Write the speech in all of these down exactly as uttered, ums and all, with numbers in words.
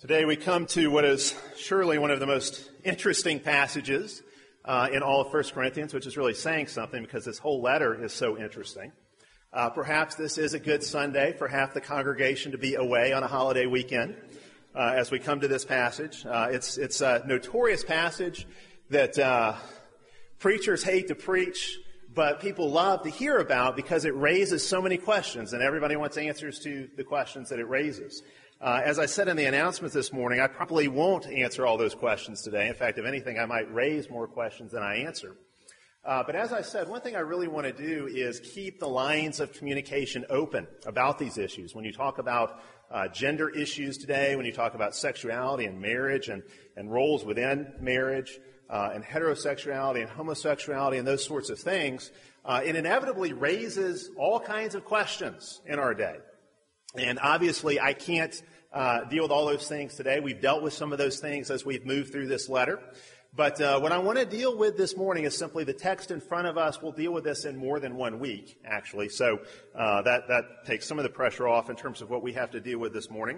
Today we come to what is surely one of the most interesting passages uh, in all of First Corinthians, which is really saying something because this whole letter is so interesting. Uh, perhaps this is a good Sunday for half the congregation to be away on a holiday weekend uh, as we come to this passage. Uh, it's, it's a notorious passage that uh, preachers hate to preach, but people love to hear about because it raises so many questions, and everybody wants answers to the questions that it raises. Uh, as I said in the announcement this morning, I probably won't answer all those questions today. In fact, if anything, I might raise more questions than I answer. Uh, but as I said, one thing I really want to do is keep the lines of communication open about these issues. When you talk about uh, gender issues today, when you talk about sexuality and marriage and, and roles within marriage, uh, and heterosexuality and homosexuality and those sorts of things, uh, it inevitably raises all kinds of questions in our day. And obviously, I can't uh, deal with all those things today. We've dealt with some of those things as we've moved through this letter. But uh, what I want to deal with this morning is simply the text in front of us. We'll deal with this in more than one week, actually. So uh, that, that takes some of the pressure off in terms of what we have to deal with this morning.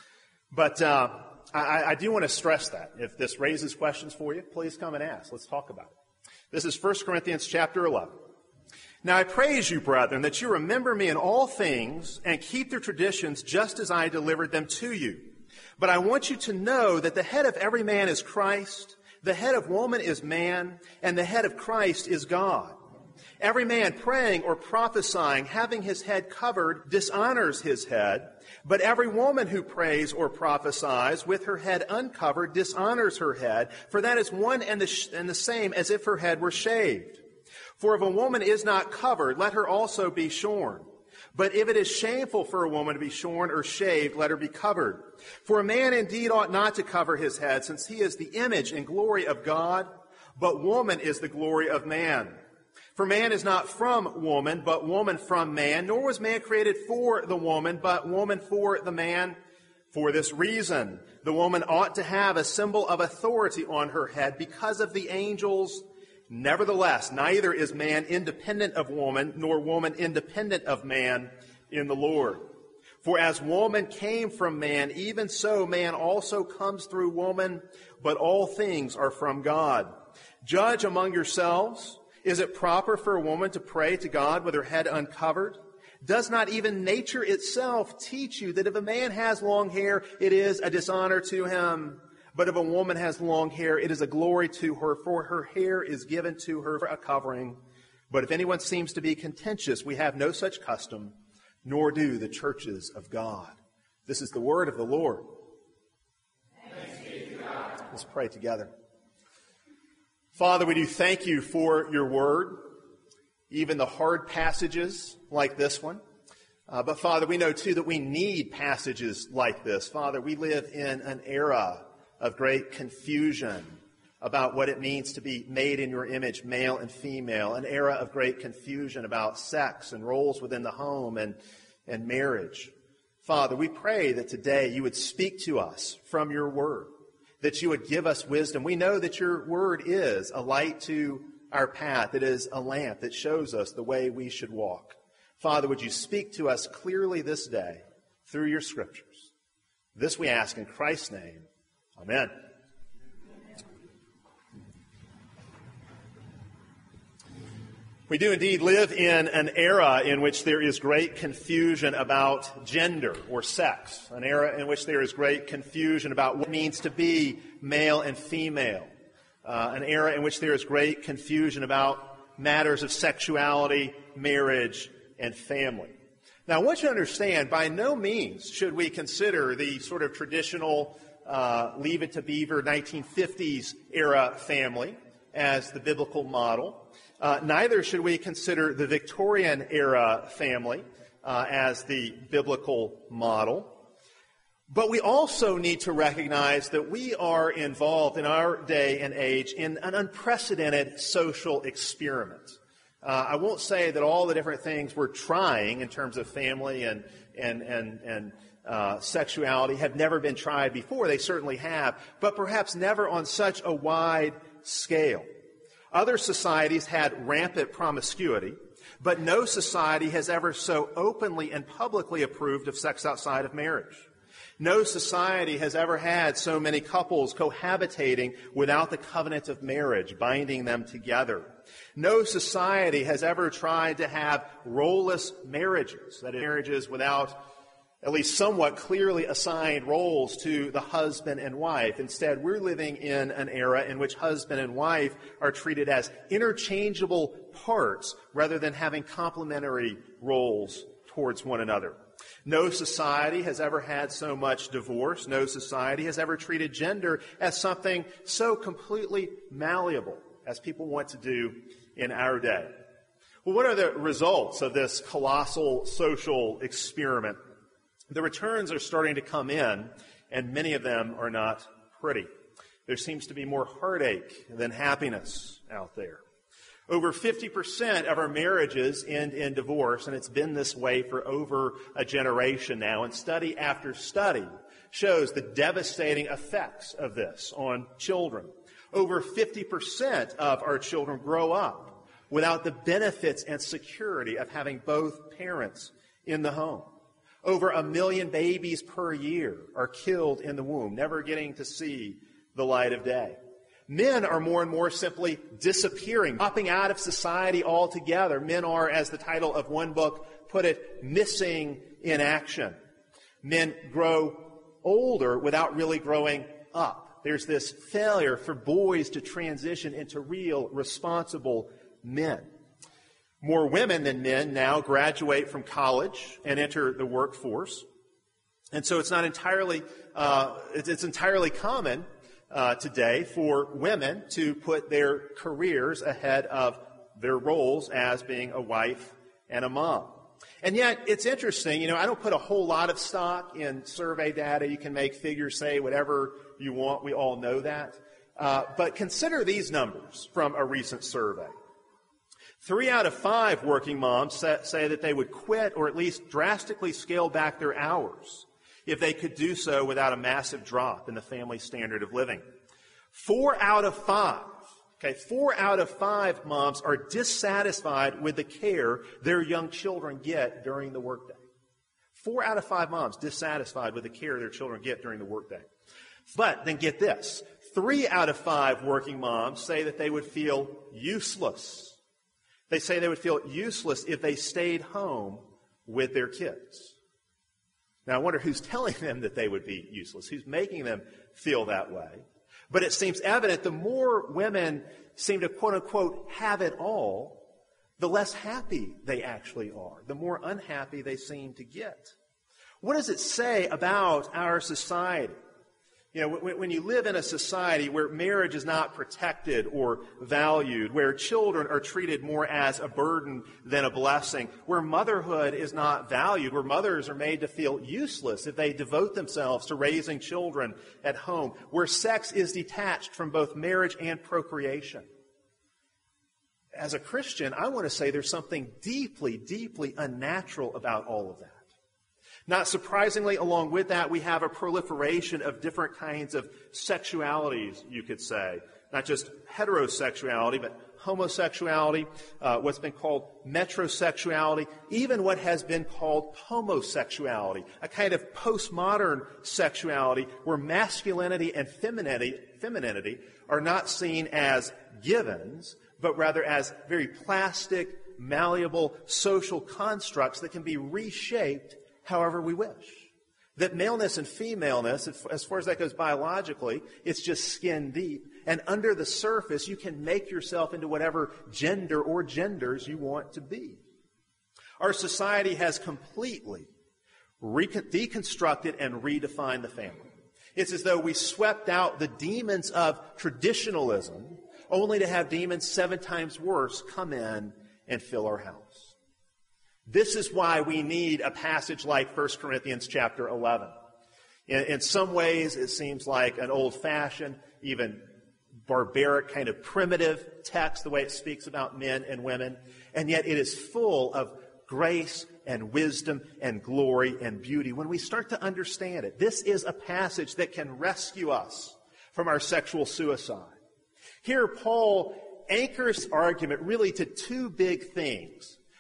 But uh, I, I do want to stress that. If this raises questions for you, please come and ask. Let's talk about it. This is First Corinthians chapter eleven. Now I praise you, brethren, that you remember me in all things and keep the traditions just as I delivered them to you. But I want you to know that the head of every man is Christ, the head of woman is man, and the head of Christ is God. Every man praying or prophesying, having his head covered, dishonors his head. But every woman who prays or prophesies with her head uncovered dishonors her head, for that is one and the, sh- and the same as if her head were shaved. For if a woman is not covered, let her also be shorn. But if it is shameful for a woman to be shorn or shaved, let her be covered. For a man indeed ought not to cover his head, since he is the image and glory of God, but woman is the glory of man. For man is not from woman, but woman from man, nor was man created for the woman, but woman for the man. For this reason, the woman ought to have a symbol of authority on her head because of the angels. Nevertheless, neither is man independent of woman, nor woman independent of man in the Lord. For as woman came from man, even so man also comes through woman, but all things are from God. Judge among yourselves. Is it proper for a woman to pray to God with her head uncovered? Does not even nature itself teach you that if a man has long hair, it is a dishonor to him? But if a woman has long hair, it is a glory to her, for her hair is given to her for a covering. But if anyone seems to be contentious, we have no such custom, nor do the churches of God. This is the word of the Lord. Thanks be to God. Let's pray together. Father, we do thank you for your word, even the hard passages like this one. Uh, but Father, we know too that we need passages like this. Father, we live in an era of great confusion about what it means to be made in your image, male and female, an era of great confusion about sex and roles within the home and, and marriage. Father, we pray that today you would speak to us from your word, that you would give us wisdom. We know that your word is a light to our path. It is a lamp that shows us the way we should walk. Father, would you speak to us clearly this day through your scriptures? This we ask in Christ's name. Amen. We do indeed live in an era in which there is great confusion about gender or sex, an era in which there is great confusion about what it means to be male and female, uh, an era in which there is great confusion about matters of sexuality, marriage, and family. Now, I want you to understand, by no means should we consider the sort of traditional Uh, Leave It to Beaver nineteen fifties era family as the biblical model. Uh, neither should we consider the Victorian era family uh, as the biblical model. But we also need to recognize that we are involved in our day and age in an unprecedented social experiment. Uh, I won't say that all the different things we're trying in terms of family and and and and Uh, sexuality have never been tried before. They certainly have, but perhaps never on such a wide scale. Other societies had rampant promiscuity, but no society has ever so openly and publicly approved of sex outside of marriage. No society has ever had so many couples cohabitating without the covenant of marriage binding them together. No society has ever tried to have role-less marriages, that is, marriages without at least somewhat clearly assigned roles to the husband and wife. Instead, we're living in an era in which husband and wife are treated as interchangeable parts rather than having complementary roles towards one another. No society has ever had so much divorce. No society has ever treated gender as something so completely malleable as people want to do in our day. Well, what are the results of this colossal social experiment? The returns are starting to come in, and many of them are not pretty. There seems to be more heartache than happiness out there. Over fifty percent of our marriages end in divorce, and it's been this way for over a generation now. And study after study shows the devastating effects of this on children. Over fifty percent of our children grow up without the benefits and security of having both parents in the home. Over a million babies per year are killed in the womb, never getting to see the light of day. Men are more and more simply disappearing, dropping out of society altogether. Men are, as the title of one book put it, missing in action. Men grow older without really growing up. There's this failure for boys to transition into real, responsible men. More women than men now graduate from college and enter the workforce. And so it's not entirely, uh, it's, it's entirely common uh, today for women to put their careers ahead of their roles as being a wife and a mom. And yet, it's interesting, you know, I don't put a whole lot of stock in survey data. You can make figures say whatever you want. We all know that. Uh, but consider these numbers from a recent survey. Three out of five working moms say that they would quit or at least drastically scale back their hours if they could do so without a massive drop in the family standard of living. Four out of five, okay, four out of five moms are dissatisfied with the care their young children get during the workday. Four out of five moms dissatisfied with the care their children get during the workday. But then get this, three out of five working moms say that they would feel useless. They say they would feel useless if they stayed home with their kids. Now, I wonder who's telling them that they would be useless, who's making them feel that way. But it seems evident the more women seem to, quote unquote, have it all, the less happy they actually are, the more unhappy they seem to get. What does it say about our society? You know, when you live in a society where marriage is not protected or valued, where children are treated more as a burden than a blessing, where motherhood is not valued, where mothers are made to feel useless if they devote themselves to raising children at home, where sex is detached from both marriage and procreation. As a Christian, I want to say there's something deeply, deeply unnatural about all of that. Not surprisingly, along with that, we have a proliferation of different kinds of sexualities, you could say. Not just heterosexuality, but homosexuality, uh, what's been called metrosexuality, even what has been called homosexuality, a kind of postmodern sexuality where masculinity and femininity, femininity are not seen as givens, but rather as very plastic, malleable social constructs that can be reshaped however we wish. That maleness and femaleness, as far as that goes biologically, it's just skin deep. And under the surface, you can make yourself into whatever gender or genders you want to be. Our society has completely recon- deconstructed and redefined the family. It's as though we swept out the demons of traditionalism, only to have demons seven times worse come in and fill our house. This is why we need a passage like First Corinthians chapter eleven. In, in some ways, it seems like an old-fashioned, even barbaric, kind of primitive text, the way it speaks about men and women. And yet it is full of grace and wisdom and glory and beauty. When we start to understand it, this is a passage that can rescue us from our sexual suicide. Here, Paul anchors argument really to two big things.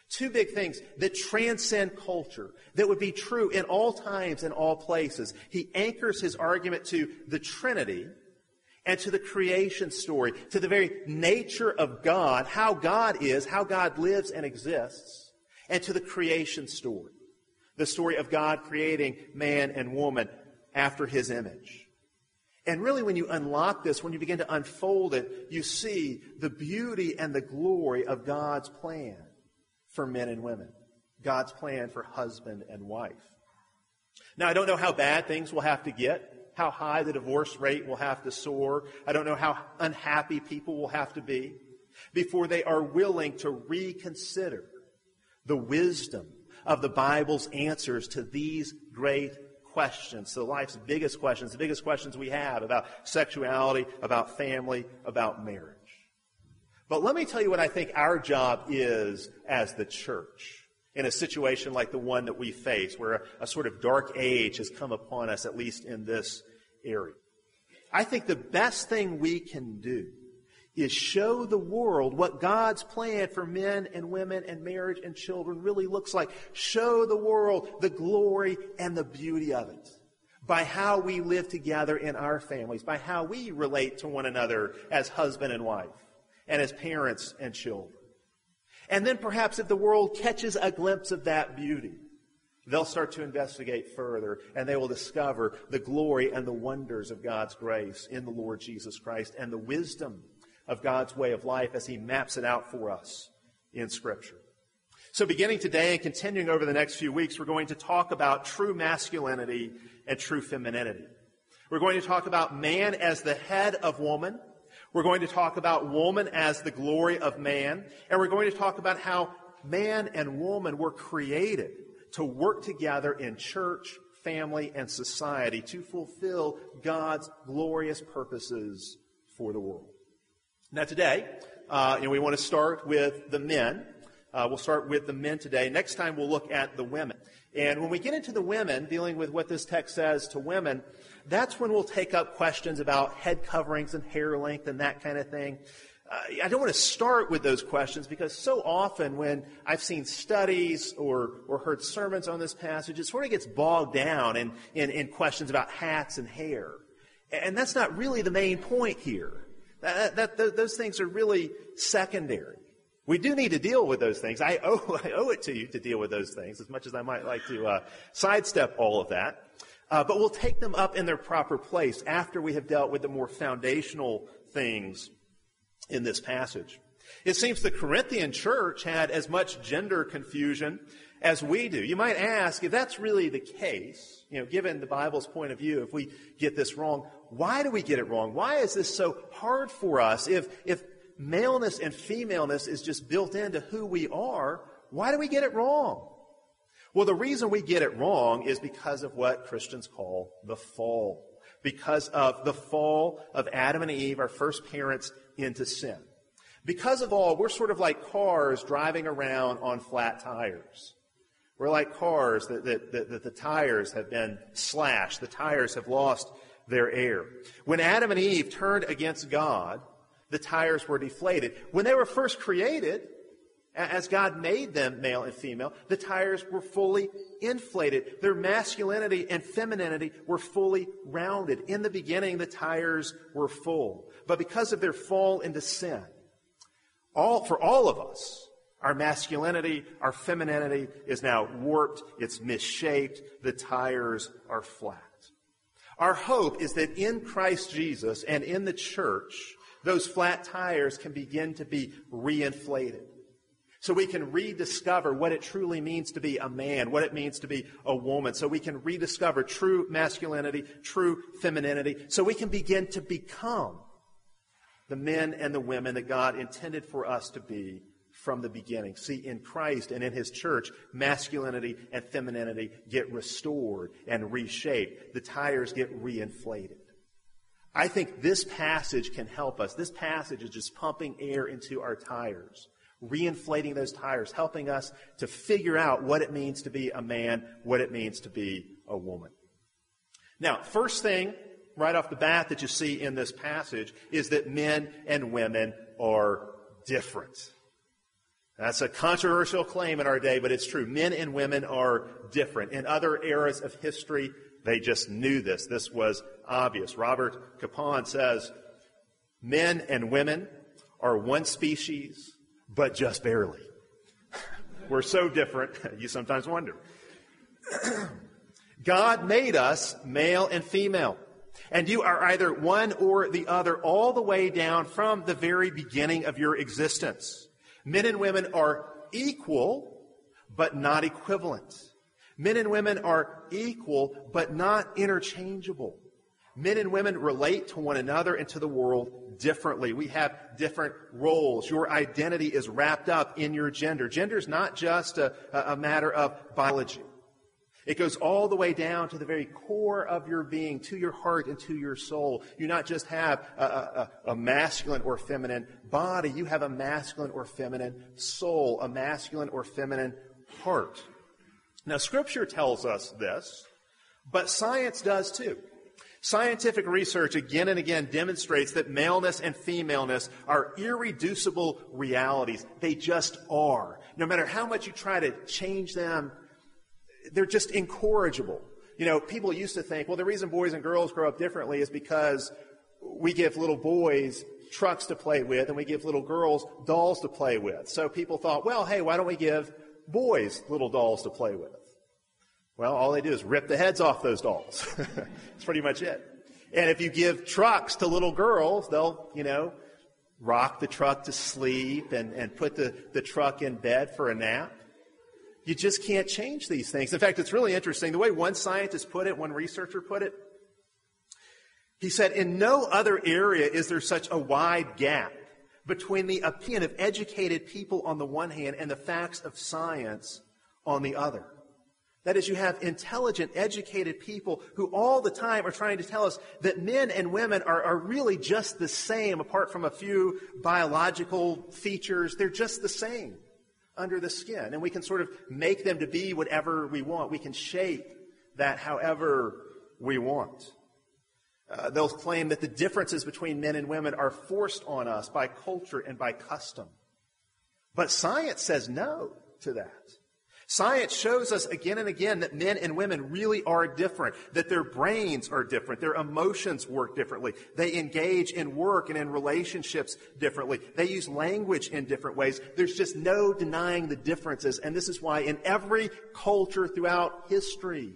Two big things that transcend culture, that would be true in all times and all places. He anchors his argument to the Trinity and to the creation story, to the very nature of God, how God is, how God lives and exists, and to the creation story, the story of God creating man and woman after his image. And really, when you unlock this, when you begin to unfold it, you see the beauty and the glory of God's plan for men and women, God's plan for husband and wife. Now, I don't know how bad things will have to get, how high the divorce rate will have to soar. I don't know how unhappy people will have to be before they are willing to reconsider the wisdom of the Bible's answers to these great questions, to life's biggest questions, the biggest questions we have about sexuality, about family, about marriage. But let me tell you what I think our job is as the church in a situation like the one that we face, where a, a sort of dark age has come upon us, at least in this area. I think the best thing we can do is show the world what God's plan for men and women and marriage and children really looks like. Show the world the glory and the beauty of it by how we live together in our families, by how we relate to one another as husband and wife, and as parents and children. And then perhaps if the world catches a glimpse of that beauty, they'll start to investigate further, and they will discover the glory and the wonders of God's grace in the Lord Jesus Christ and the wisdom of God's way of life as he maps it out for us in Scripture. So beginning today and continuing over the next few weeks, we're going to talk about true masculinity and true femininity. We're going to talk about man as the head of woman. We're going to talk about woman as the glory of man. And we're going to talk about how man and woman were created to work together in church, family, and society to fulfill God's glorious purposes for the world. Now today, uh, you know, we want to start with the men. Uh, we'll start with the men today. Next time we'll look at the women. And when we get into the women, dealing with what this text says to women, that's when we'll take up questions about head coverings and hair length and that kind of thing. Uh, I don't want to start with those questions because so often when I've seen studies or, or heard sermons on this passage, it sort of gets bogged down in, in, in questions about hats and hair. And that's not really the main point here. That, that, that, those things are really secondary. We do need to deal with those things. I owe, I owe it to you to deal with those things, as much as I might like to uh, sidestep all of that. Uh, but we'll take them up in their proper place after we have dealt with the more foundational things in this passage. It seems the Corinthian church had as much gender confusion as we do. You might ask, if that's really the case, you know, given the Bible's point of view, if we get this wrong, why do we get it wrong? Why is this so hard for us? If, if maleness and femaleness is just built into who we are, why do we get it wrong? Well, the reason we get it wrong is because of what Christians call the fall. Because of the fall of Adam and Eve, our first parents, into sin. Because of all, we're sort of like cars driving around on flat tires. We're like cars that, that, that, that the tires have been slashed. The tires have lost their air. When Adam and Eve turned against God, the tires were deflated. When they were first created, as God made them male and female, the tires were fully inflated. Their masculinity and femininity were fully rounded. In the beginning, the tires were full. But because of their fall into sin, all for all of us, our masculinity, our femininity is now warped, it's misshaped, the tires are flat. Our hope is that in Christ Jesus and in the church, those flat tires can begin to be reinflated. So we can rediscover what it truly means to be a man, what it means to be a woman. So we can rediscover true masculinity, true femininity. So we can begin to become the men and the women that God intended for us to be from the beginning. See, in Christ and in His church, masculinity and femininity get restored and reshaped. The tires get reinflated. I think this passage can help us. This passage is just pumping air into our tires, reinflating those tires, helping us to figure out what it means to be a man, what it means to be a woman. Now, first thing right off the bat that you see in this passage is that men and women are different. That's a controversial claim in our day, but it's true. Men and women are different. In other eras of history, they just knew this. This was obvious. Robert Capon says, men and women are one species, but just barely. We're so different, you sometimes wonder. God made us male and female. And you are either one or the other all the way down from the very beginning of your existence. Men and women are equal, but not equivalent. Men and women are equal, but not interchangeable. Men and women relate to one another and to the world differently. We have different roles. Your identity is wrapped up in your gender. Gender is not just a, a matter of biology. It goes all the way down to the very core of your being, to your heart and to your soul. You not just have a, a, a masculine or feminine body, you have a masculine or feminine soul, a masculine or feminine heart. Now, Scripture tells us this, but science does too. Scientific research again and again demonstrates that maleness and femaleness are irreducible realities. They just are. No matter how much you try to change them, they're just incorrigible. You know, people used to think, well, the reason boys and girls grow up differently is because we give little boys trucks to play with and we give little girls dolls to play with. So people thought, well, hey, why don't we give boys little dolls to play with? Well, all they do is rip the heads off those dolls. That's pretty much it. And if you give trucks to little girls, they'll, you know, rock the truck to sleep and, and put the, the truck in bed for a nap. You just can't change these things. In fact, it's really interesting. The way one scientist put it, one researcher put it, he said, in no other area is there such a wide gap between the opinion of educated people on the one hand and the facts of science on the other. That is, you have intelligent, educated people who all the time are trying to tell us that men and women are, are really just the same, apart from a few biological features. They're just the same under the skin. And we can sort of make them to be whatever we want. We can shape that however we want. Uh, they'll claim that the differences between men and women are forced on us by culture and by custom. But science says no to that. Science shows us again and again that men and women really are different, that their brains are different, their emotions work differently, they engage in work and in relationships differently, they use language in different ways. There's just no denying the differences, and this is why in every culture throughout history,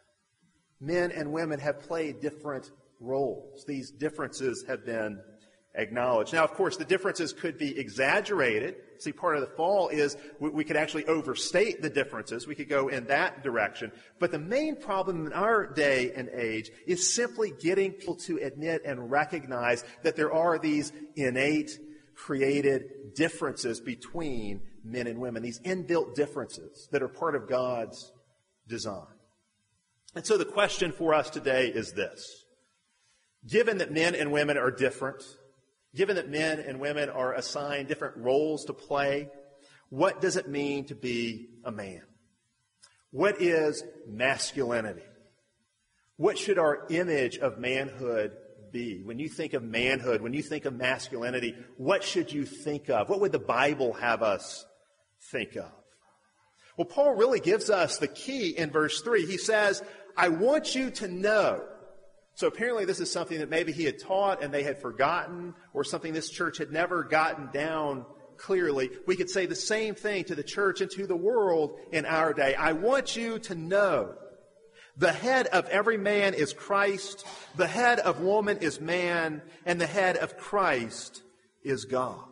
men and women have played different roles. These differences have been acknowledged. Now, of course, the differences could be exaggerated. See, part of the fall is we, we could actually overstate the differences. We could go in that direction. But the main problem in our day and age is simply getting people to admit and recognize that there are these innate, created differences between men and women, these inbuilt differences that are part of God's design. And so the question for us today is this. Given that men and women are different, given that men and women are assigned different roles to play, what does it mean to be a man? What is masculinity? What should our image of manhood be? When you think of manhood, when you think of masculinity, what should you think of? What would the Bible have us think of? Well, Paul really gives us the key in verse three. He says, I want you to know. So apparently this is something that maybe he had taught and they had forgotten, or something this church had never gotten down clearly. We could say the same thing to the church and to the world in our day. I want you to know the head of every man is Christ, the head of woman is man, and the head of Christ is God.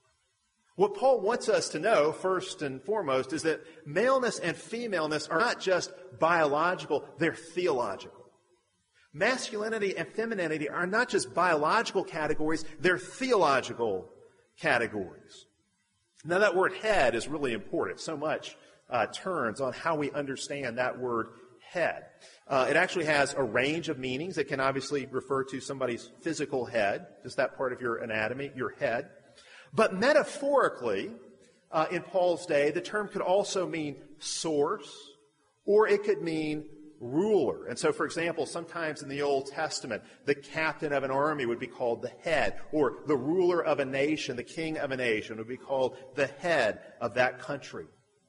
What Paul wants us to know, first and foremost, is that maleness and femaleness are not just biological, they're theological. Masculinity and femininity are not just biological categories, they're theological categories. Now that word head is really important. So much uh, turns on how we understand that word head. Uh, it actually has a range of meanings. It can obviously refer to somebody's physical head, just that part of your anatomy, your head. But metaphorically, uh, in Paul's day, the term could also mean source, or it could mean ruler. And so, for example, sometimes in the Old Testament, the captain of an army would be called the head, or the ruler of a nation, the king of a nation would be called the head of that country.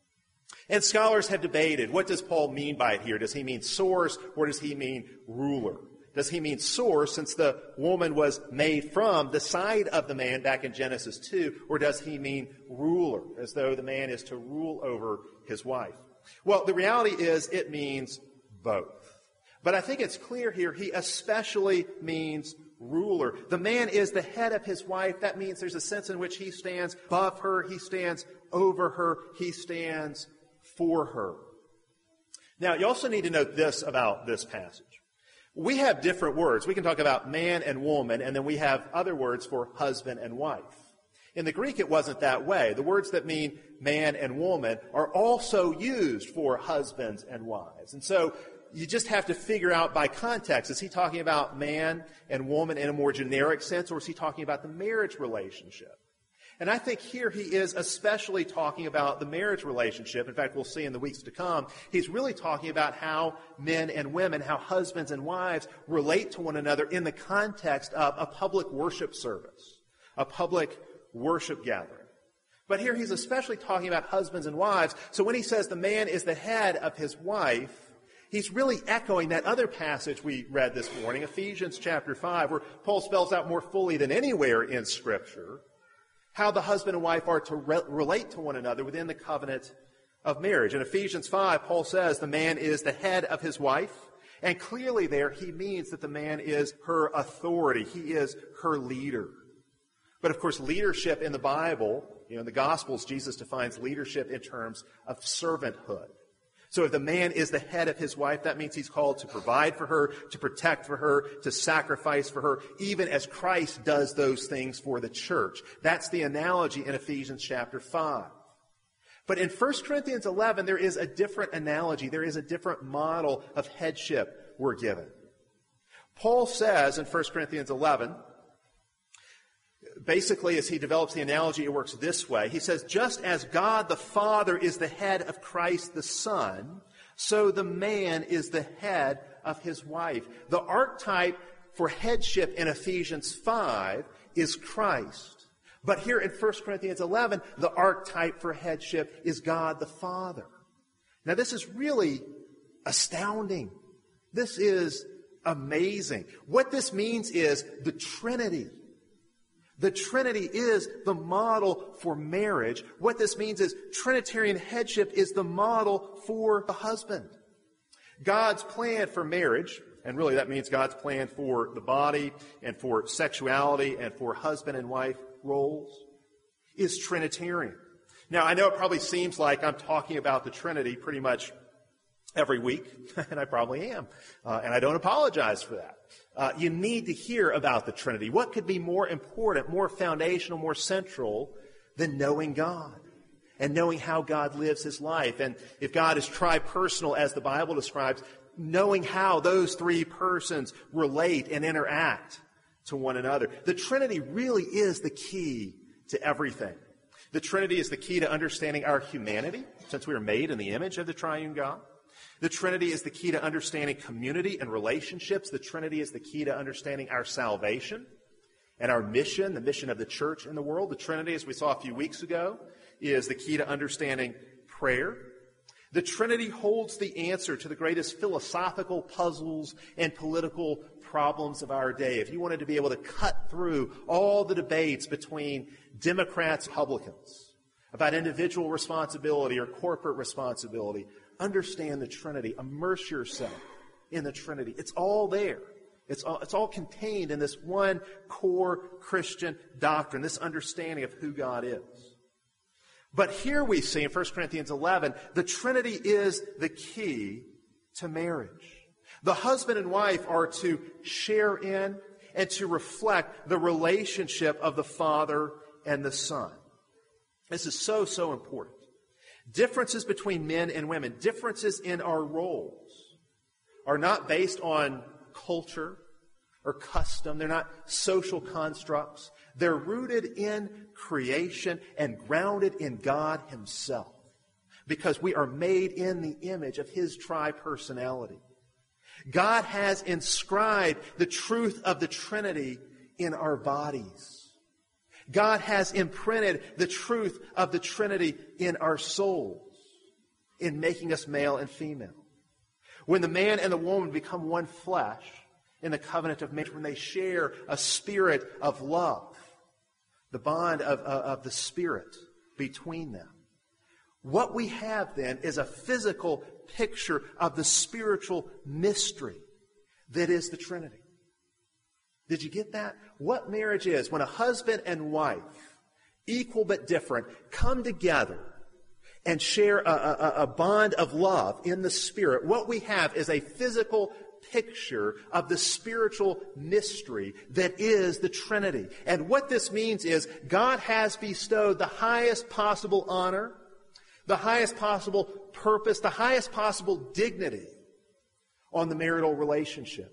And scholars have debated, what does Paul mean by it here? Does he mean source, or does he mean ruler? Does he mean source, since the woman was made from the side of the man back in Genesis two, or does he mean ruler, as though the man is to rule over his wife? Well, the reality is it means both. But I think it's clear here he especially means ruler. The man is the head of his wife. That means there's a sense in which he stands above her, he stands over her, he stands for her. Now, you also need to note this about this passage. We have different words. We can talk about man and woman, and then we have other words for husband and wife. In the Greek, it wasn't that way. The words that mean man and woman are also used for husbands and wives. And so you just have to figure out by context, is he talking about man and woman in a more generic sense, or is he talking about the marriage relationship? And I think here he is especially talking about the marriage relationship. In fact, we'll see in the weeks to come, he's really talking about how men and women, how husbands and wives relate to one another in the context of a public worship service, a public worship gathering. But here he's especially talking about husbands and wives. So when he says the man is the head of his wife, he's really echoing that other passage we read this morning, Ephesians chapter five, where Paul spells out more fully than anywhere in Scripture how the husband and wife are to re- relate to one another within the covenant of marriage. In Ephesians five, Paul says the man is the head of his wife, and clearly there he means that the man is her authority. He is her leader. But of course, leadership in the Bible, you know, in the Gospels, Jesus defines leadership in terms of servanthood. So if the man is the head of his wife, that means he's called to provide for her, to protect for her, to sacrifice for her, even as Christ does those things for the church. That's the analogy in Ephesians chapter five. But in First Corinthians eleven, there is a different analogy. There is a different model of headship we're given. Paul says in First Corinthians eleven, basically, as he develops the analogy, it works this way. He says, just as God the Father is the head of Christ the Son, so the man is the head of his wife. The archetype for headship in Ephesians five is Christ. But here in First Corinthians eleven, the archetype for headship is God the Father. Now, this is really astounding. This is amazing. What this means is the Trinity. The Trinity is the model for marriage. What this means is Trinitarian headship is the model for the husband. God's plan for marriage, and really that means God's plan for the body and for sexuality and for husband and wife roles, is Trinitarian. Now, I know it probably seems like I'm talking about the Trinity pretty much every week, and I probably am. Uh, and I don't apologize for that. Uh, you need to hear about the Trinity. What could be more important, more foundational, more central than knowing God and knowing how God lives his life? And if God is tri-personal, as the Bible describes, knowing how those three persons relate and interact to one another. The Trinity really is the key to everything. The Trinity is the key to understanding our humanity, since we are made in the image of the triune God. The Trinity is the key to understanding community and relationships. The Trinity is the key to understanding our salvation and our mission, the mission of the church in the world. The Trinity, as we saw a few weeks ago, is the key to understanding prayer. The Trinity holds the answer to the greatest philosophical puzzles and political problems of our day. If you wanted to be able to cut through all the debates between Democrats and Republicans about individual responsibility or corporate responsibility, understand the Trinity. Immerse yourself in the Trinity. It's all there. It's all, it's all contained in this one core Christian doctrine, this understanding of who God is. But here we see in First Corinthians eleven, the Trinity is the key to marriage. The husband and wife are to share in and to reflect the relationship of the Father and the Son. This is so, so important. Differences between men and women, differences in our roles, are not based on culture or custom. They're not social constructs. They're rooted in creation and grounded in God himself, because we are made in the image of his tri-personality. God has inscribed the truth of the Trinity in our bodies. God has imprinted the truth of the Trinity in our souls in making us male and female. When the man and the woman become one flesh in the covenant of marriage, when they share a spirit of love, the bond of, of, of the Spirit between them, what we have then is a physical picture of the spiritual mystery that is the Trinity. Did you get that? What marriage is, when a husband and wife, equal but different, come together and share a, a, a bond of love in the Spirit, what we have is a physical picture of the spiritual mystery that is the Trinity. And what this means is God has bestowed the highest possible honor, the highest possible purpose, the highest possible dignity on the marital relationship.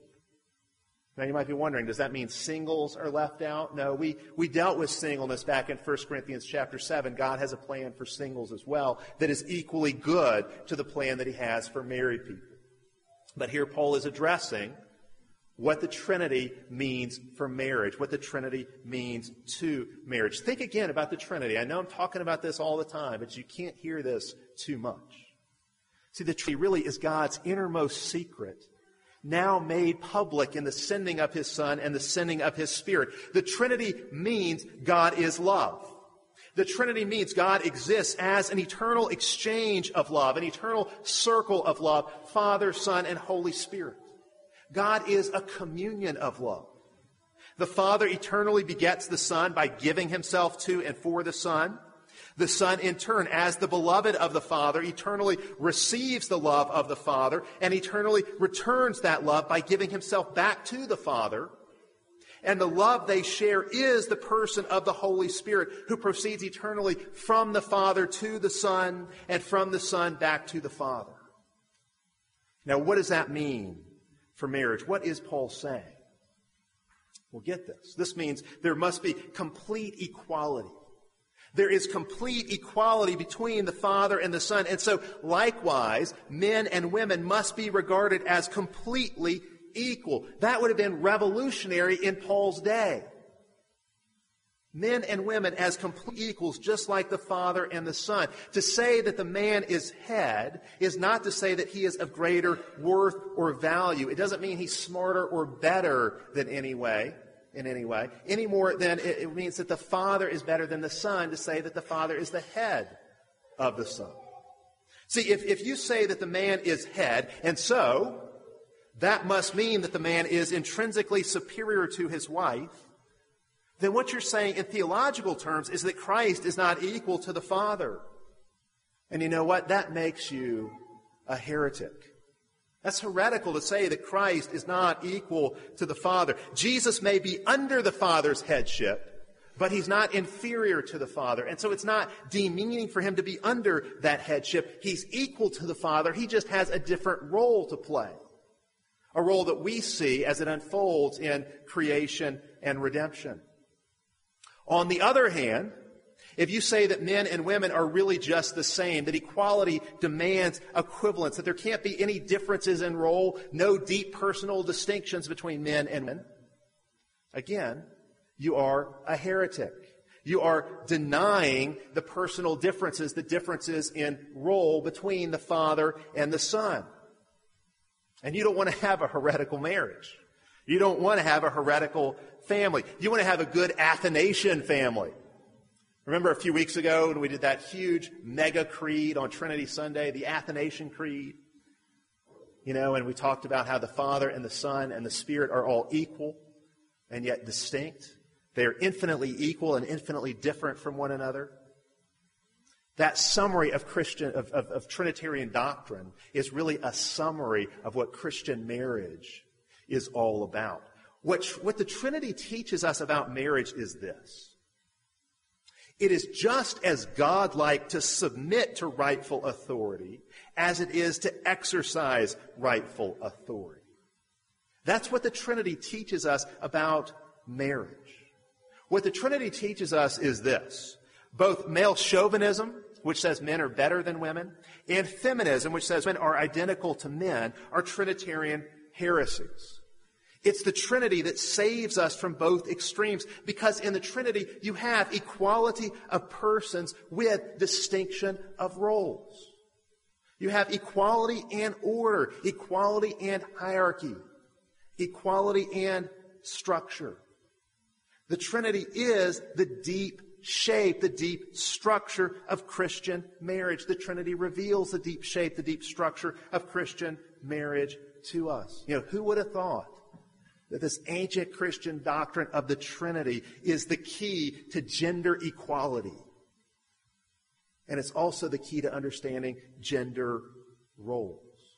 Now you might be wondering, does that mean singles are left out? No, we, we dealt with singleness back in First Corinthians chapter seven. God has a plan for singles as well that is equally good to the plan that he has for married people. But here Paul is addressing what the Trinity means for marriage, what the Trinity means to marriage. Think again about the Trinity. I know I'm talking about this all the time, but you can't hear this too much. See, the Trinity really is God's innermost secret, now made public in the sending of his Son and the sending of his Spirit. The Trinity means God is love. The Trinity means God exists as an eternal exchange of love, an eternal circle of love, Father, Son, and Holy Spirit. God is a communion of love. The Father eternally begets the Son by giving himself to and for the Son. The Son, in turn, as the beloved of the Father, eternally receives the love of the Father and eternally returns that love by giving himself back to the Father. And the love they share is the person of the Holy Spirit, who proceeds eternally from the Father to the Son and from the Son back to the Father. Now, what does that mean for marriage? What is Paul saying? Well, get this. This means there must be complete equality. There is complete equality between the Father and the Son. And so, likewise, men and women must be regarded as completely equal. That would have been revolutionary in Paul's day. Men and women as complete equals, just like the Father and the Son. To say that the man is head is not to say that he is of greater worth or value. It doesn't mean he's smarter or better than any way. in any way, any more than it, it means that the Father is better than the Son to say that the Father is the head of the Son. See, if, if you say that the man is head, and so that must mean that the man is intrinsically superior to his wife, then what you're saying in theological terms is that Christ is not equal to the Father. And you know what? That makes you a heretic. That's heretical to say that Christ is not equal to the Father. Jesus may be under the Father's headship, but he's not inferior to the Father. And so it's not demeaning for him to be under that headship. He's equal to the Father. He just has a different role to play. A role that we see as it unfolds in creation and redemption. On the other hand, if you say that men and women are really just the same, that equality demands equivalence, that there can't be any differences in role, no deep personal distinctions between men and women, again, you are a heretic. You are denying the personal differences, the differences in role between the Father and the Son. And you don't want to have a heretical marriage. You don't want to have a heretical family. You want to have a good Athanasian family. Remember a few weeks ago when we did that huge mega creed on Trinity Sunday, the Athanasian Creed? You know, and we talked about how the Father and the Son and the Spirit are all equal and yet distinct. They are infinitely equal and infinitely different from one another. That summary of Christian of, of, of Trinitarian doctrine is really a summary of what Christian marriage is all about. What, what the Trinity teaches us about marriage is this. It is just as godlike to submit to rightful authority as it is to exercise rightful authority. That's what the Trinity teaches us about marriage. What the Trinity teaches us is this. Both male chauvinism, which says men are better than women, and feminism, which says women are identical to men, are Trinitarian heresies. It's the Trinity that saves us from both extremes, because in the Trinity you have equality of persons with distinction of roles. You have equality and order, equality and hierarchy, equality and structure. The Trinity is the deep shape, the deep structure of Christian marriage. The Trinity reveals the deep shape, the deep structure of Christian marriage to us. You know, who would have thought that this ancient Christian doctrine of the Trinity is the key to gender equality? And it's also the key to understanding gender roles.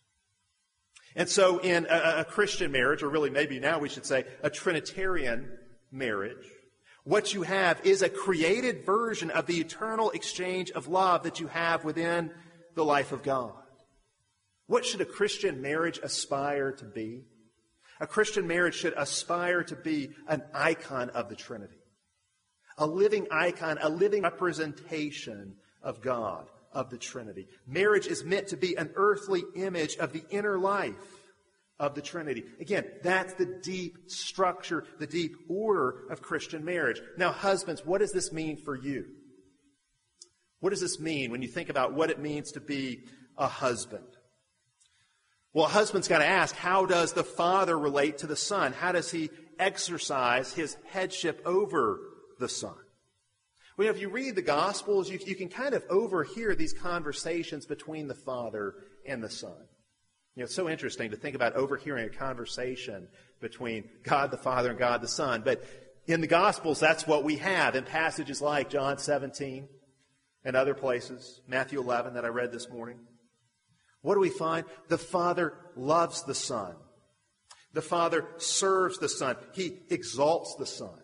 And so in a, a Christian marriage, or really maybe now we should say a Trinitarian marriage, what you have is a created version of the eternal exchange of love that you have within the life of God. What should a Christian marriage aspire to be? A Christian marriage should aspire to be an icon of the Trinity. A living icon, a living representation of God, of the Trinity. Marriage is meant to be an earthly image of the inner life of the Trinity. Again, that's the deep structure, the deep order of Christian marriage. Now, husbands, what does this mean for you? What does this mean when you think about what it means to be a husband? Well, a husband's got to ask, how does the father relate to the son? How does he exercise his headship over the son? Well, if you read the Gospels, you, you can kind of overhear these conversations between the father and the son. You know, it's so interesting to think about overhearing a conversation between God the Father and God the Son. But in the Gospels, that's what we have in passages like John seventeen and other places, Matthew eleven that I read this morning. What do we find? The Father loves the Son. The Father serves the Son. He exalts the Son.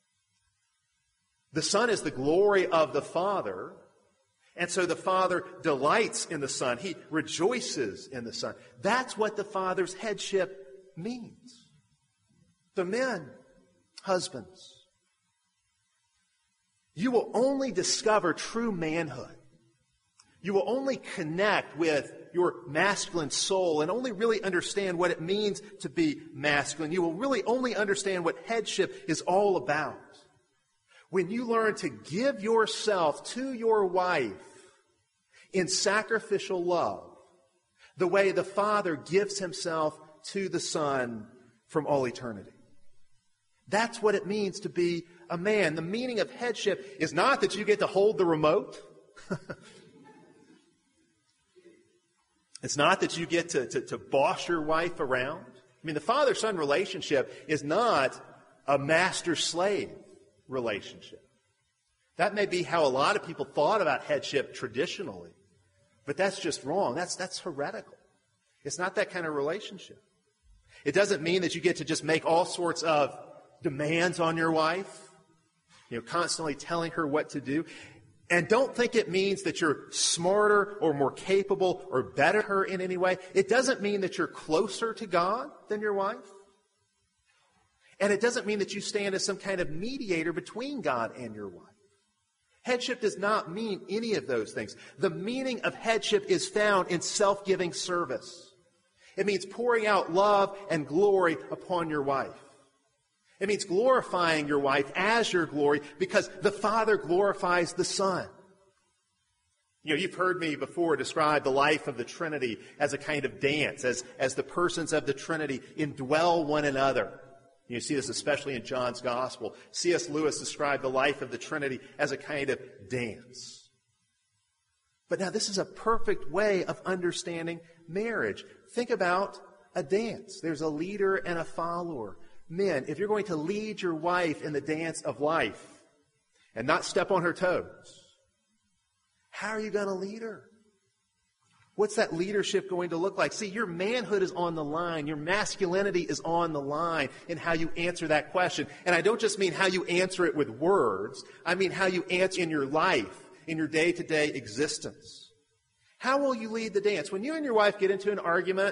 The Son is the glory of the Father, and so the Father delights in the Son. He rejoices in the Son. That's what the Father's headship means. The men, husbands, you will only discover true manhood. You will only connect with your masculine soul and only really understand what it means to be masculine. You will really only understand what headship is all about when you learn to give yourself to your wife in sacrificial love, the way the Father gives himself to the Son from all eternity. That's what it means to be a man. The meaning of headship is not that you get to hold the remote. It's not that you get to, to, to boss your wife around. I mean, the father-son relationship is not a master-slave relationship. That may be how a lot of people thought about headship traditionally, but that's just wrong. That's, that's heretical. It's not that kind of relationship. It doesn't mean that you get to just make all sorts of demands on your wife, you know, constantly telling her what to do. And don't think it means that you're smarter or more capable or better her in any way. It doesn't mean that you're closer to God than your wife. And it doesn't mean that you stand as some kind of mediator between God and your wife. Headship does not mean any of those things. The meaning of headship is found in self-giving service. It means pouring out love and glory upon your wife. It means glorifying your wife as your glory because the Father glorifies the Son. You know, you've heard me before describe the life of the Trinity as a kind of dance, as, as the persons of the Trinity indwell one another. You see this especially in John's Gospel. C S Lewis described the life of the Trinity as a kind of dance. But now this is a perfect way of understanding marriage. Think about a dance. There's a leader and a follower. Men, if you're going to lead your wife in the dance of life and not step on her toes, how are you going to lead her? What's that leadership going to look like? See, your manhood is on the line. Your masculinity is on the line in how you answer that question. And I don't just mean how you answer it with words. I mean how you answer in your life, in your day-to-day existence. How will you lead the dance? When you and your wife get into an argument,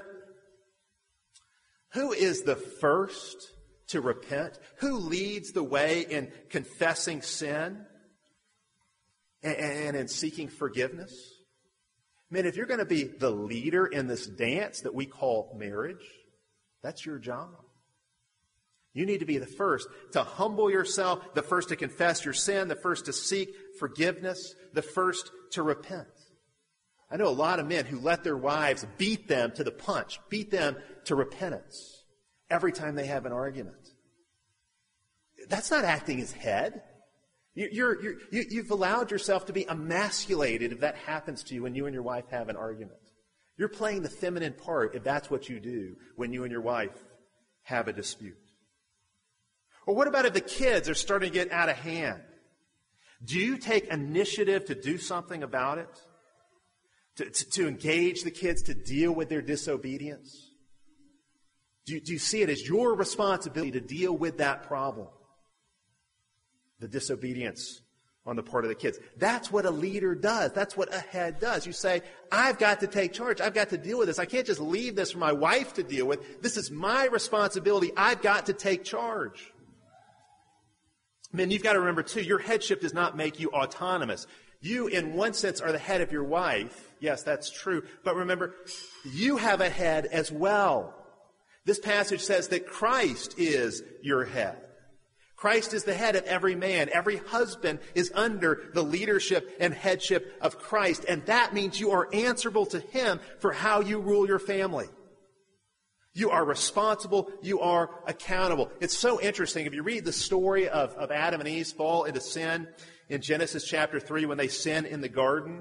who is the first to repent? Who leads the way in confessing sin and, and in seeking forgiveness? Men, if you're going to be the leader in this dance that we call marriage, That's your job. You need to be the first to humble yourself, the first to confess your sin, the first to seek forgiveness, the first to repent. I know a lot of men who let their wives beat them to the punch, beat them to repentance every time they have an argument. That's not acting as head. You're, you're, you, you've allowed yourself to be emasculated if that happens to you when you and your wife have an argument. You're playing the feminine part if that's what you do when you and your wife have a dispute. Or what about if the kids are starting to get out of hand? Do you take initiative to do something about it? To, to, to engage the kids to deal with their disobedience? Do you, do you see it as your responsibility to deal with that problem? The disobedience on the part of the kids. That's what a leader does. That's what a head does. You say, I've got to take charge. I've got to deal with this. I can't just leave this for my wife to deal with. This is my responsibility. I've got to take charge. Men, you've got to remember, too, your headship does not make you autonomous. You, in one sense, are the head of your wife. Yes, that's true. But remember, you have a head as well. This passage says that Christ is your head. Christ is the head of every man. Every husband is under the leadership and headship of Christ. And that means you are answerable to Him for how you rule your family. You are responsible. You are accountable. It's so interesting. If you read the story of, of Adam and Eve's fall into sin in Genesis chapter three, when they sin in the garden,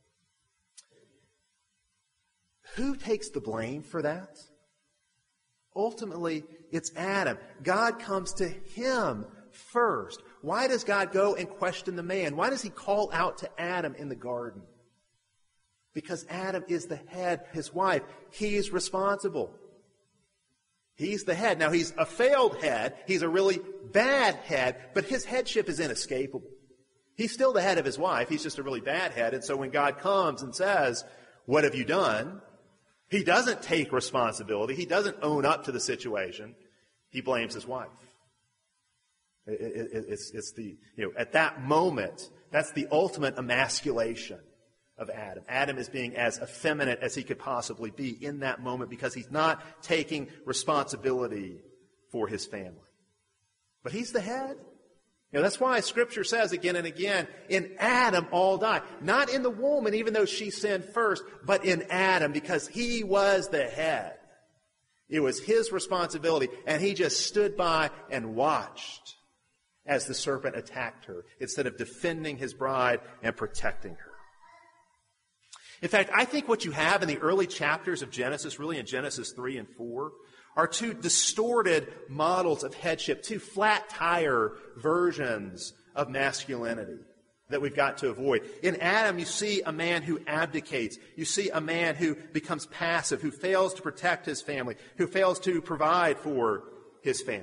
who takes the blame for that? Ultimately, it's Adam. God comes to him first. Why does God go and question the man? Why does He call out to Adam in the garden? Because Adam is the head, his wife. He's responsible. He's the head. Now, he's a failed head. He's a really bad head, but his headship is inescapable. He's still the head of his wife. He's just a really bad head. And so when God comes and says, "What have you done?" He doesn't take responsibility. He doesn't own up to the situation. He blames his wife. It, it, it's, it's the, you know, at that moment, that's the ultimate emasculation of Adam. Adam is being as effeminate as he could possibly be in that moment because he's not taking responsibility for his family. But he's the head. You know, that's why Scripture says again and again, in Adam all die. Not in the woman, even though she sinned first, but in Adam, because he was the head. It was his responsibility, and he just stood by and watched as the serpent attacked her, instead of defending his bride and protecting her. In fact, I think what you have in the early chapters of Genesis, really in Genesis three and four, are two distorted models of headship, two flat tire versions of masculinity that we've got to avoid. In Adam, you see a man who abdicates. You see a man who becomes passive, who fails to protect his family, who fails to provide for his family.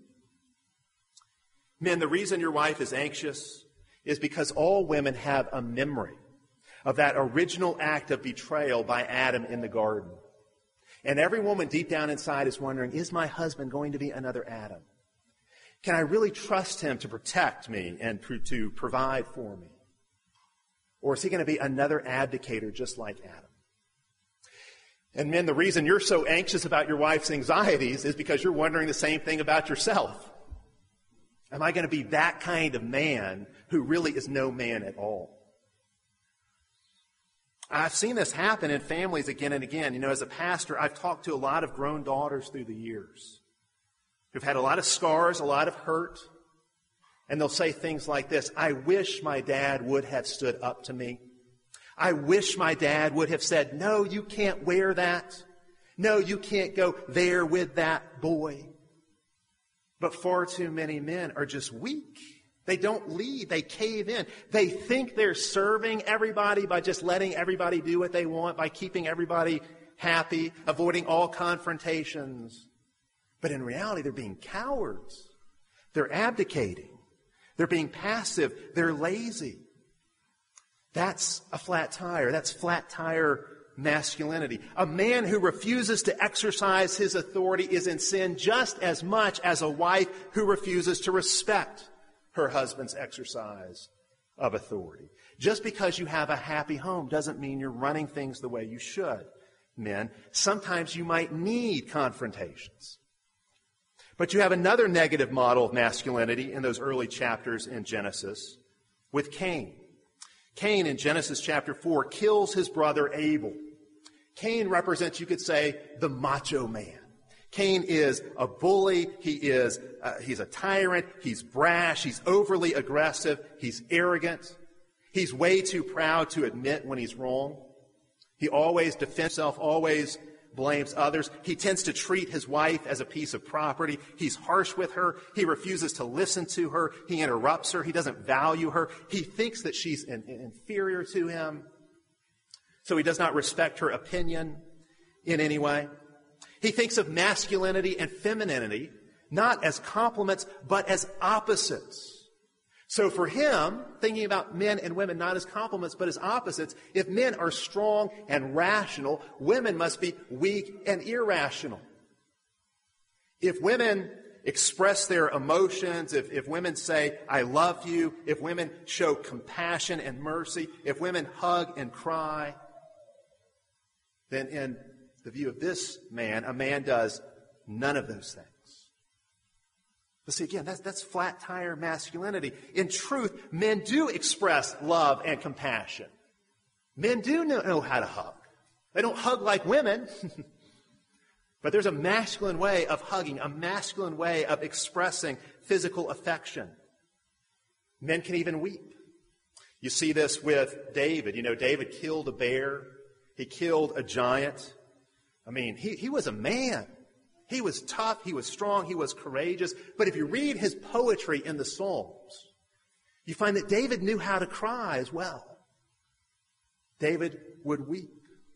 Men, the reason your wife is anxious is because all women have a memory of that original act of betrayal by Adam in the garden. And every woman deep down inside is wondering, is my husband going to be another Adam? Can I really trust him to protect me and to provide for me? Or is he going to be another abdicator just like Adam? And men, the reason you're so anxious about your wife's anxieties is because you're wondering the same thing about yourself. Am I going to be that kind of man who really is no man at all? I've seen this happen in families again and again. You know, as a pastor, I've talked to a lot of grown daughters through the years who've had a lot of scars, a lot of hurt, and they'll say things like this: I wish my dad would have stood up to me. I wish my dad would have said, no, you can't wear that. No, you can't go there with that boy. But far too many men are just weak. They don't lead. They cave in. They think they're serving everybody by just letting everybody do what they want, by keeping everybody happy, avoiding all confrontations. But in reality, they're being cowards. They're abdicating. They're being passive. They're lazy. That's a flat tire. That's flat tire masculinity. A man who refuses to exercise his authority is in sin just as much as a wife who refuses to respect her husband's exercise of authority. Just because you have a happy home doesn't mean you're running things the way you should. men, sometimes you might need confrontations. But you have another negative model of masculinity in those early chapters in Genesis with Cain. Cain in Genesis chapter four kills his brother Abel. Cain represents, you could say, the macho man. Cain is a bully. He is, uh, he's a tyrant. He's brash. He's overly aggressive. He's arrogant. He's way too proud to admit when he's wrong. He always defends himself, always blames others. He tends to treat his wife as a piece of property. He's harsh with her. He refuses to listen to her. He interrupts her. He doesn't value her. He thinks that she's in, in inferior to him. So he does not respect her opinion in any way. He thinks of masculinity and femininity not as complements, but as opposites. So for him, thinking about men and women not as complements, but as opposites, if men are strong and rational, women must be weak and irrational. If women express their emotions, if, if women say, I love you, if women show compassion and mercy, if women hug and cry, then in the view of this man, a man does none of those things. But see, again, that's, that's flat tire masculinity. In truth, men do express love and compassion. Men do know, know how to hug. They don't hug like women. But there's a masculine way of hugging, a masculine way of expressing physical affection. Men can even weep. You see this with David. You know, David killed a bear. He killed a giant. I mean, he, he was a man. He was tough, he was strong, he was courageous. But if you read his poetry in the Psalms, you find that David knew how to cry as well. David would weep.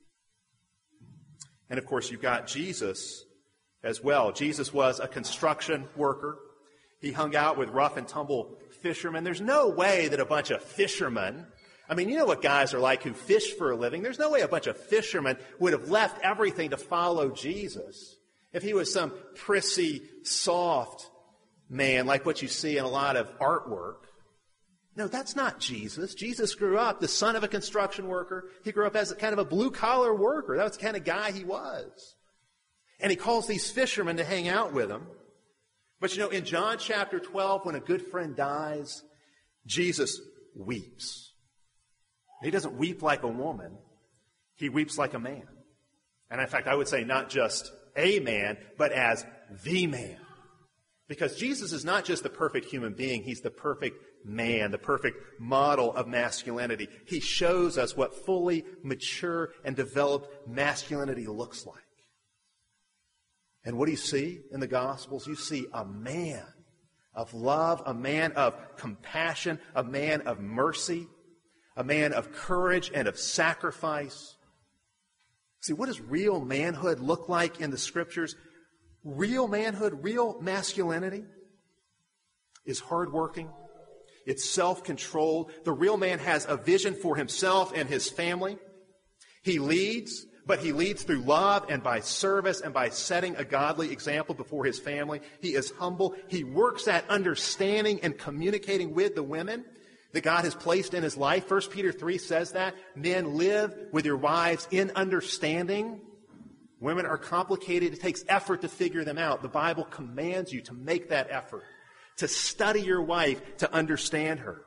And of course, you've got Jesus as well. Jesus was a construction worker. He hung out with rough and tumble fishermen. There's no way that a bunch of fishermen, I mean, you know what guys are like who fish for a living. There's no way a bunch of fishermen would have left everything to follow Jesus. If he was some prissy, soft man like what you see in a lot of artwork. No, that's not Jesus. Jesus grew up the son of a construction worker. He grew up as a kind of a blue-collar worker. That was the kind of guy he was. And he calls these fishermen to hang out with him. But you know, in John chapter twelve, when a good friend dies, Jesus weeps. He doesn't weep like a woman. He weeps like a man. And in fact, I would say not just a man, but as the man. Because Jesus is not just the perfect human being, he's the perfect man, the perfect model of masculinity. He shows us what fully mature and developed masculinity looks like. And what do you see in the Gospels? You see a man of love, a man of compassion, a man of mercy, a man of courage and of sacrifice. See, what does real manhood look like in the Scriptures? Real manhood, real masculinity is hardworking. It's self-controlled. The real man has a vision for himself and his family. He leads, but he leads through love and by service and by setting a godly example before his family. He is humble. He works at understanding and communicating with the women that God has placed in his life. First Peter three says that. Men, live with your wives in understanding. Women are complicated. It takes effort to figure them out. The Bible commands you to make that effort, to study your wife, to understand her.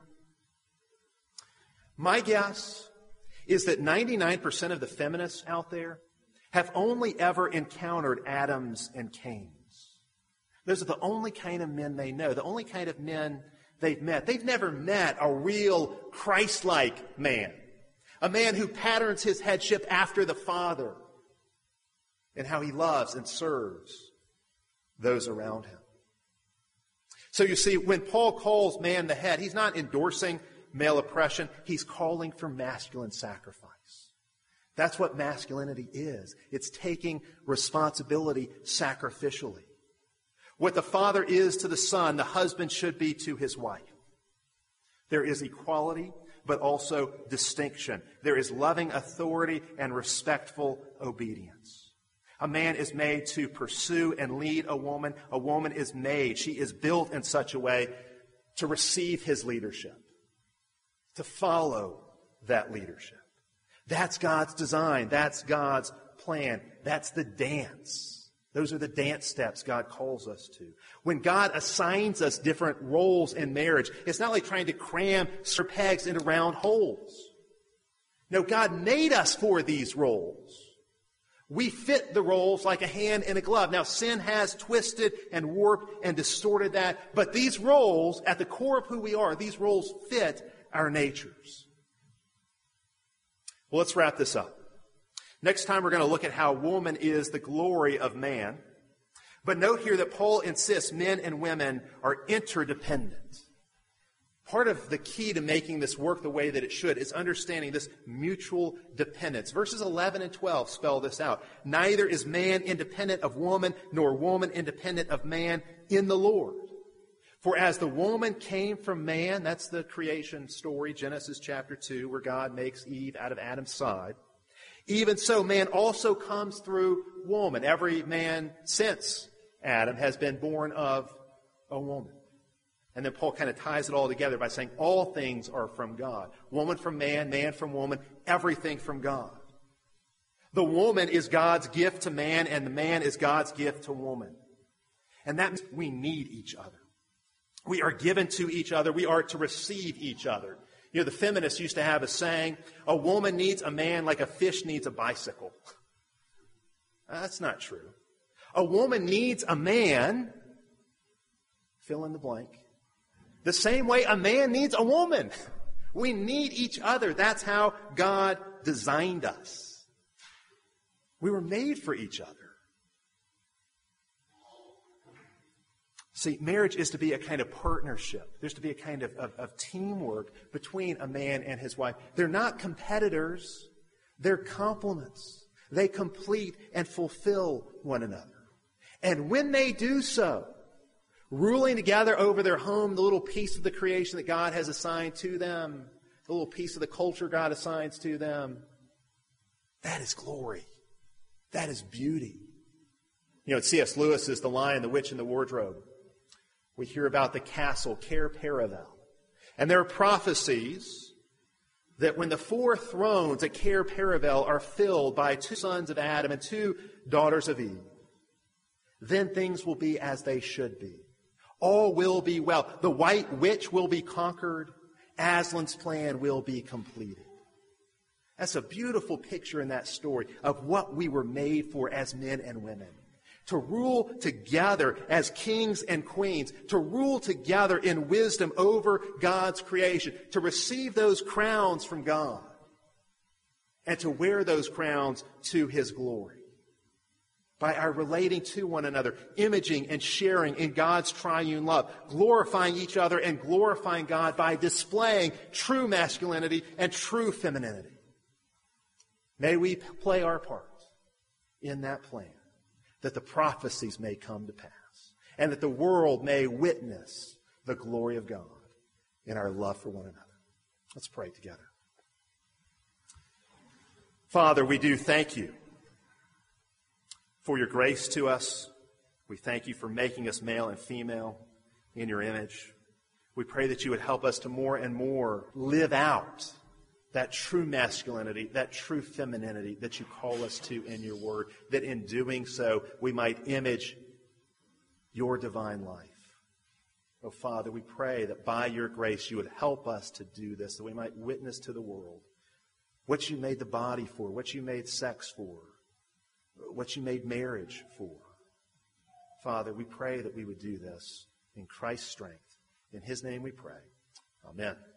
My guess is that ninety-nine percent of the feminists out there have only ever encountered Adams and Cains. Those are the only kind of men they know, the only kind of men they've met. They've never met a real Christ-like man, a man who patterns his headship after the Father and how he loves and serves those around him. So you see, when Paul calls man the head, he's not endorsing male oppression. He's calling for masculine sacrifice. That's what masculinity is. It's taking responsibility sacrificially. What the father is to the son, the husband should be to his wife. There is equality, but also distinction. There is loving authority and respectful obedience. A man is made to pursue and lead a woman. A woman is made, she is built in such a way to receive his leadership, to follow that leadership. That's God's design. That's God's plan. That's the dance. Those are the dance steps God calls us to. When God assigns us different roles in marriage, it's not like trying to cram square pegs into round holes. No, God made us for these roles. We fit the roles like a hand in a glove. Now, sin has twisted and warped and distorted that, but these roles, at the core of who we are, these roles fit our natures. Well, let's wrap this up. Next time we're going to look at how woman is the glory of man. But note here that Paul insists men and women are interdependent. Part of the key to making this work the way that it should is understanding this mutual dependence. Verses eleven and twelve spell this out. Neither is man independent of woman, nor woman independent of man in the Lord. For as the woman came from man, that's the creation story, Genesis chapter two, where God makes Eve out of Adam's side. Even so, man also comes through woman. Every man since Adam has been born of a woman. And then Paul kind of ties it all together by saying all things are from God. Woman from man, man from woman, everything from God. The woman is God's gift to man, and the man is God's gift to woman. And that means we need each other. We are given to each other. We are to receive each other. You know, the feminists used to have a saying, a woman needs a man like a fish needs a bicycle. That's not true. A woman needs a man, fill in the blank, the same way a man needs a woman. We need each other. That's how God designed us. We were made for each other. See, marriage is to be a kind of partnership. There's to be a kind of, of, of teamwork between a man and his wife. They're not competitors. They're complements. They complete and fulfill one another. And when they do so, ruling together over their home, the little piece of the creation that God has assigned to them, the little piece of the culture God assigns to them, that is glory. That is beauty. You know, C S Lewis is The Lion, the Witch, and the Wardrobe. We hear about the castle, Cair Paravel. And there are prophecies that when the four thrones at Cair Paravel are filled by two sons of Adam and two daughters of Eve, then things will be as they should be. All will be well. The white witch will be conquered. Aslan's plan will be completed. That's a beautiful picture in that story of what we were made for as men and women. To rule together as kings and queens, to rule together in wisdom over God's creation, to receive those crowns from God, and to wear those crowns to His glory. By our relating to one another, imaging and sharing in God's triune love, glorifying each other and glorifying God by displaying true masculinity and true femininity. May we play our part in that plan, that the prophecies may come to pass, and that the world may witness the glory of God in our love for one another. Let's pray together. Father, we do thank you for your grace to us. We thank you for making us male and female in your image. We pray that you would help us to more and more live out that true masculinity, that true femininity that you call us to in your word, that in doing so we might image your divine life. Oh, Father, we pray that by your grace you would help us to do this, that we might witness to the world what you made the body for, what you made sex for, what you made marriage for. Father, we pray that we would do this in Christ's strength. In his name we pray. Amen.